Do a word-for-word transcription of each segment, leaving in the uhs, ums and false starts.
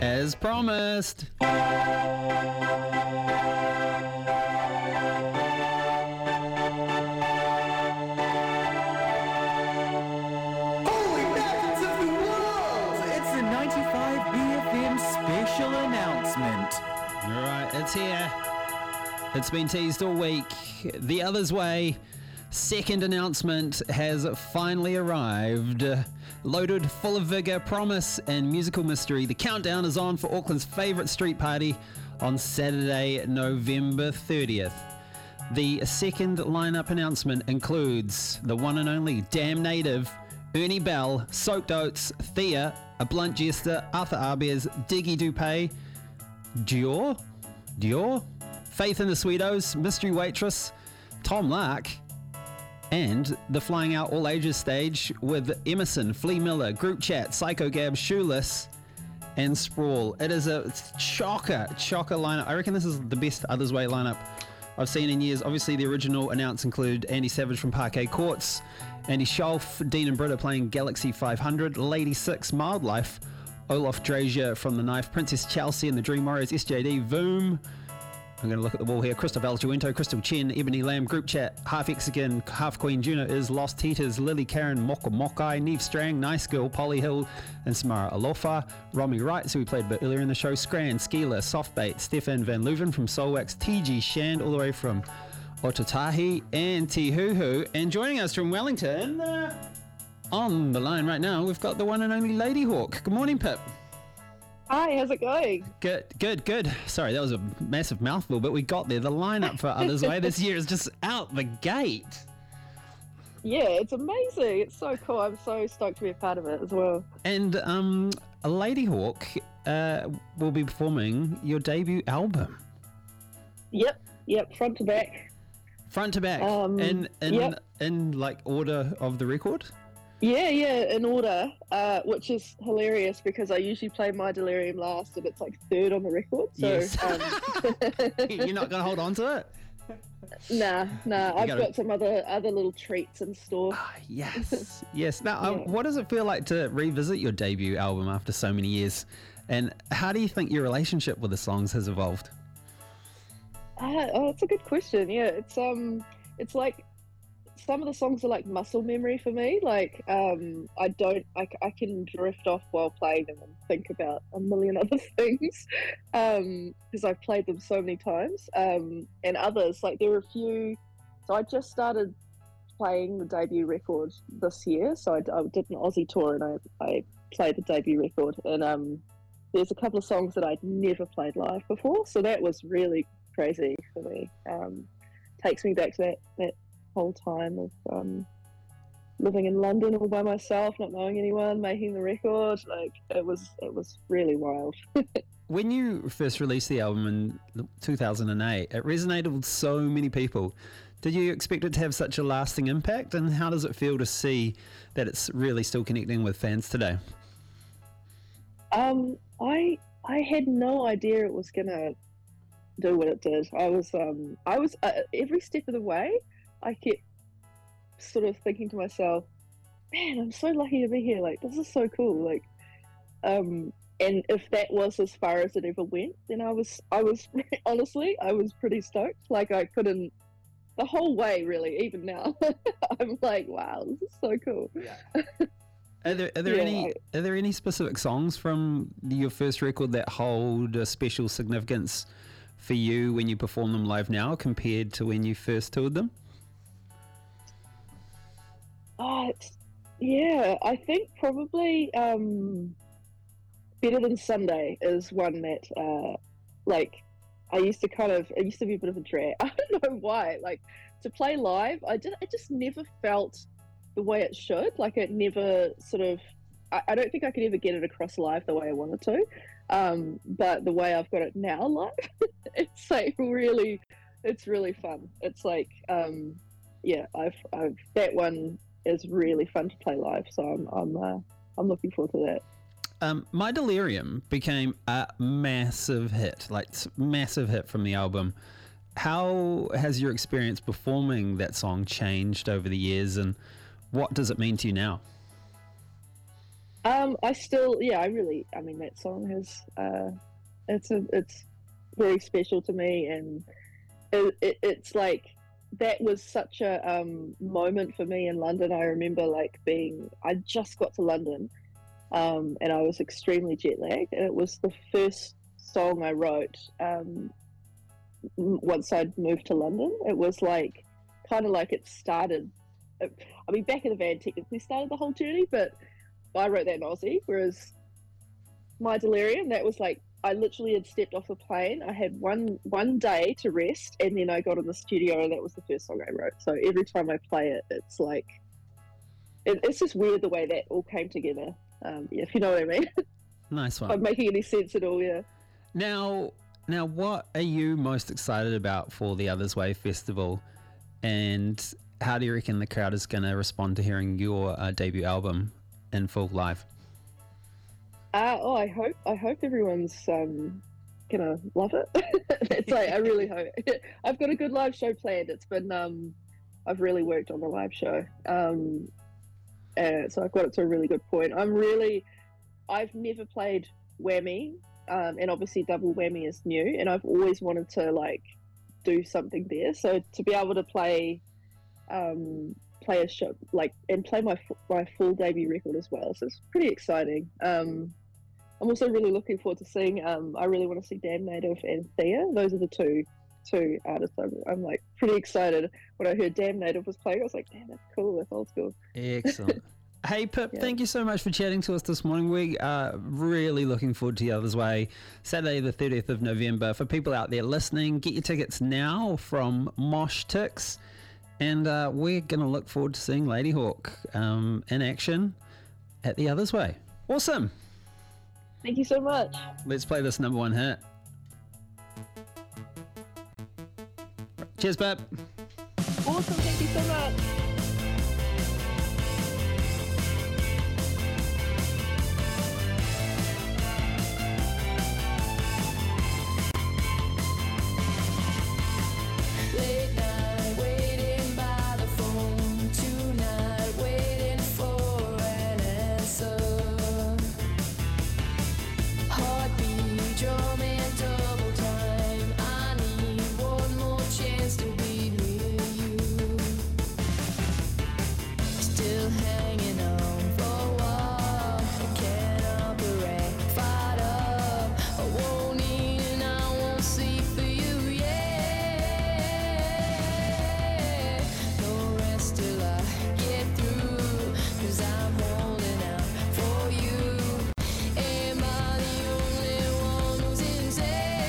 As promised. Special announcement. All right, it's here. It's been teased all week. The Other's Way second announcement has finally arrived. Loaded, full of vigor, promise, and musical mystery, the countdown is on for Auckland's favourite street party on Saturday, November thirtieth. The second lineup announcement includes the one and only Damn Native, Ernie Bell, Soaked Oats, Thea, A Blunt Jester, Arthur Arbeez, Diggy Dupay, Dior, Dior, Faith and the Sweetos, Mystery Waitress, Tom Lark, and the Flying Out All Ages stage with Emerson, Flea Miller, Group Chat, Psycho Gab, Shoeless, and Sprawl. It is a chocker, chocker lineup. I reckon this is the best Other's Way lineup I've seen in years. Obviously, the original announced include Andy Savage from Parquet Courts, Andy Scholf, Dean and Britta playing Galaxy five hundred, Lady Six, Mild Life, Olaf Drazier from The Knife, Princess Chelsea and the Dream Warriors, S J D, Voom. I'm going to look at the wall here. Christoph Aljuento, Crystal Chen, Ebony Lamb, Group Chat, Half Mexican, Half Queen, Juno is Lost Heaters, Lily Karen, Moko Mokai, Neve Strang, Nice Girl, Polly Hill, and Samara Alofa, Romy Wright, who we played a bit earlier in the show, Scran, Skeeler, Softbait, Stefan Van Leuven from Soulwax, T G Shand, all the way from Ototahi, and Tihuhu. And joining us from Wellington, uh, on the line right now, we've got the one and only Lady Hawk. Good morning, Pip. Hi, how's it going? Good, good, good. Sorry, that was a massive mouthful, but we got there. The lineup for Other's Way this year is just out the gate. Yeah, it's amazing. It's so cool. I'm so stoked to be a part of it as well. And um, Lady Hawk uh, will be performing your debut album. Yep, yep, front to back. Front to back. Um, in, in, yep. in like order of the record? Yeah, yeah, in order, uh, which is hilarious because I usually play My Delirium last and it's like third on the record. So, Yes. um, You're not going to hold on to it? nah, nah, I've gotta- got some other other little treats in store. Ah, yes, yes. Now, um, Yeah. what does it feel like to revisit your debut album after so many years? And how do you think your relationship with the songs has evolved? Uh, oh, that's a good question. Yeah, it's um, it's like some of the songs are like muscle memory for me. Like, um, I don't, I, I can drift off while playing them and think about a million other things, um, because I've played them so many times. Um, and others, like there are a few. So I just started playing the debut record this year. So I, I did an Aussie tour and I, I played the debut record. And um, there's a couple of songs that I'd never played live before. So that was really crazy for me. Um, takes me back to that that. whole time of um, living in London all by myself, not knowing anyone, making the record. Like it was, it was really wild. When you first released the album in two thousand eight, it resonated with so many people. Did you expect it to have such a lasting impact? And how does it feel to see that it's really still connecting with fans today? Um, I I had no idea it was gonna do what it did. I was um, I was uh, every step of the way. I kept sort of thinking to myself, man, I'm so lucky to be here. Like, this is so cool. Like, um, and if that was as far as it ever went, then I was, I was, honestly, I was pretty stoked. Like, I couldn't, the whole way, really, even now, I'm like, wow, this is so cool. Yeah. Are there, are there Yeah, any I- are there any specific songs from your first record that hold a special significance for you when you perform them live now compared to when you first toured them? Oh, it's, yeah, I think probably um, Better Than Sunday is one that, uh, like, I used to kind of, it used to be a bit of a drag. I don't know why. Like, to play live, I just, it just never felt the way it should. Like, it never sort of, I, I don't think I could ever get it across live the way I wanted to. Um, but the way I've got it now live, it's like really, it's really fun. It's like, um, yeah, I've, I've, that one is really fun to play live, so I'm I'm uh, I'm looking forward to that. Um, My Delirium became a massive hit, like massive hit from the album. How has your experience performing that song changed over the years, and what does it mean to you now? Um, I still, yeah, I really, I mean, that song has, uh, it's a, it's very special to me, and it, it, it's like that was such a um, moment for me in London. I remember like being, I just got to London, um, and I was extremely jet lagged, and it was the first song I wrote um, once I'd moved to London. It was like kind of like it started. I mean, back in the van technically started the whole journey, but I wrote that in Aussie, whereas My Delirium, that was like, I literally had stepped off the plane. I had one one day to rest, and then I got in the studio, and that was the first song I wrote. So every time I play it, it's like, it, it's just weird the way that all came together, um, yeah, if you know what I mean. Nice If one. I'm making any sense at all, yeah. Now, now, what are you most excited about for the Others Way Festival, and how do you reckon the crowd is going to respond to hearing your uh, debut album in full live? Uh, oh, I hope I hope everyone's um, gonna love it. It's like I really hope. I've got a good live show planned. It's been um, I've really worked on the live show, um, and so I've got it to a really good point. I'm really, I've never played Whammy, um, and obviously Double Whammy is new, and I've always wanted to like do something there. So to be able to play, um, play a show like and play my my full debut record as well, so it's pretty exciting. Um, I'm also really looking forward to seeing. Um, I really want to see Damn Native and Thea. Those are the two two artists. I'm, I'm like pretty excited when I heard Damn Native was playing. I was like, damn, that's cool. That's old school. Excellent. Hey, Pip, Yeah. thank you so much for chatting to us this morning. We are really looking forward to The Others Way, Saturday the thirtieth of November. For people out there listening, get your tickets now from Mosh Tix. And uh, we're going to look forward to seeing Ladyhawke um, in action at The Others Way. Awesome. Thank you so much. Let's play this number one hit. Cheers, Pip. Awesome. Thank you so much. Late night, waiting by the phone. Tonight, waiting for an answer. Heartbeat, drumming double time. I need one more chance to be near you. Still hanging on for a while. I can't operate, fight up. I won't eat and I won't sleep for you, yeah. No rest till I get through, 'cause I'm holding out for you. Am I the only one who's insane?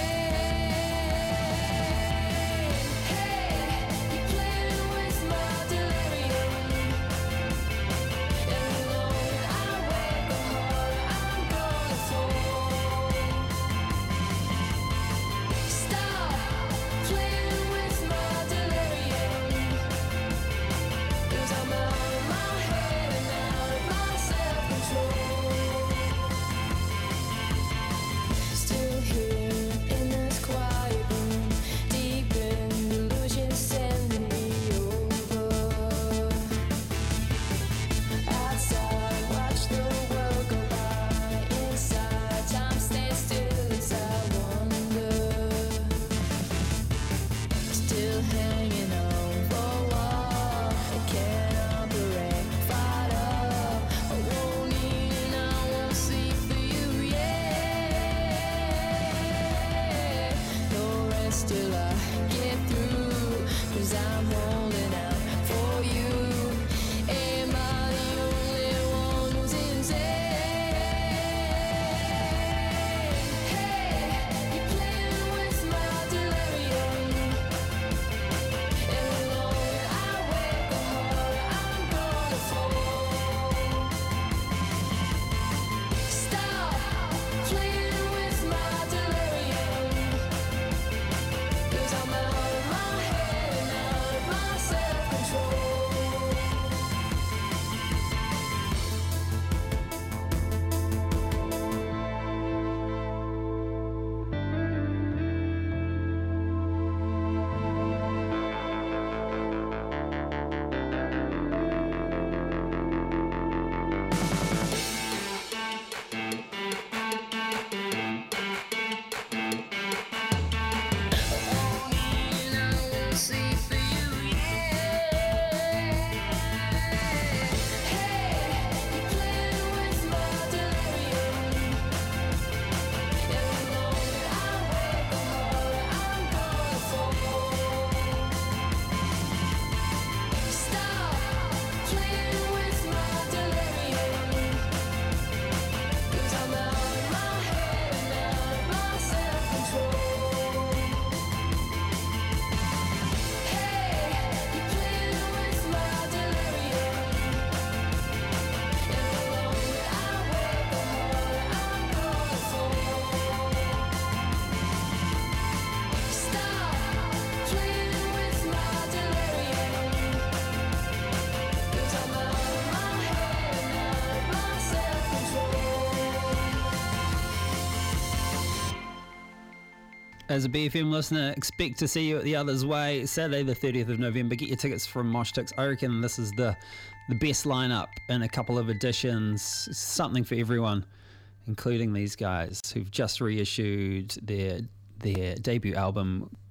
Hey, you're playing with my delirium. And the longer I wait, the harder I'm gonna fall. Stop playing with my delirium, 'cause I'm out of my head and out of my self-control. Still here in this quiet room, deep in delusion, sending me over. Outside, watch the world go by. Inside, time stands still as I wonder. Still hanging on for a while. I can't operate, fight up. I won't eat and I won't sleep for you, yeah. No rest till I get through, 'cause I'm holding out for you. Am I the only one who's insane? Hey, you're playing with my delirium. And the longer I wait, the harder I'm gonna fall. Stop playing with my delirium, 'cause I'm out of my head and out of my self-control. As a B F M listener, expect to see you at the Others Way Saturday the thirtieth of November. Get your tickets from Moshtix. I reckon this is the the best lineup in a couple of editions. Something for everyone, including these guys who've just reissued their their debut album